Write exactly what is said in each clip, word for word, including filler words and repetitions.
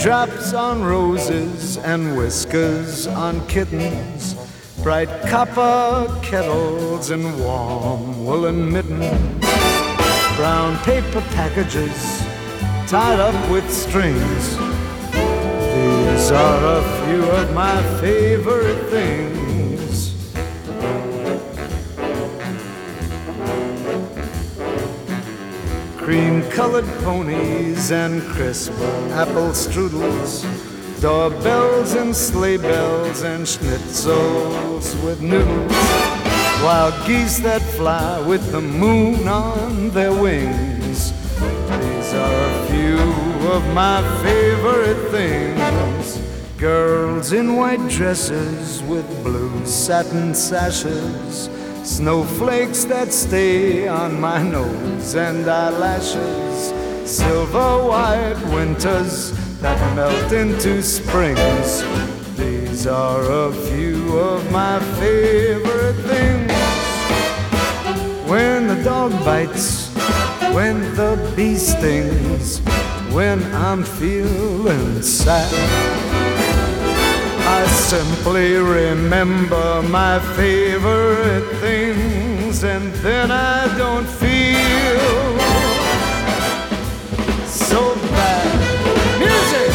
Raindrops on roses and whiskers on kittens, bright copper kettles and warm woolen mittens, brown paper packages tied up with strings. These are a few of my favorite things. Cream-colored ponies and crisp apple strudels, doorbells and sleigh bells and schnitzels with noodles, wild geese that fly with the moon on their wings. These are a few of my favorite things. Girls in white dresses with blue satin sashes, snowflakes that stay on my nose and eyelashes, silver white winters that melt into springs. These are a few of my favorite things. When the dog bites, when the bee stings, when I'm feeling sad, I simply remember my favorite things, and then I don't feel so bad. Music!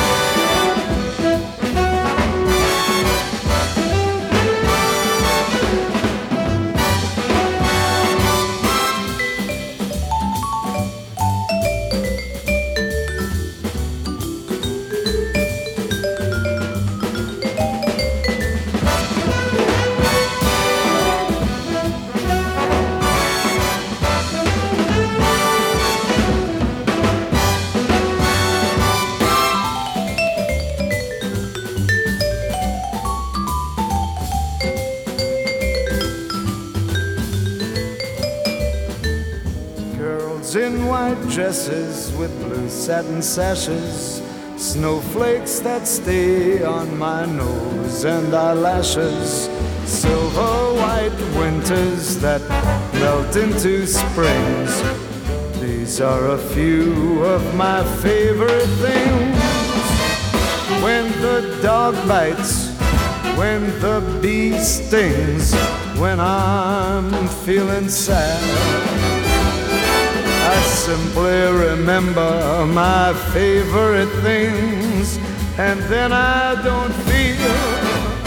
In white dresses with blue satin sashes, snowflakes that stay on my nose and eyelashes, silver white winters that melt into springs. These are a few of my favorite things. When the dog bites, when the bee stings, when I'm feeling sad, I simply remember my favorite things, and then I don't feel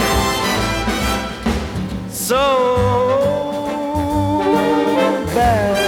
so bad.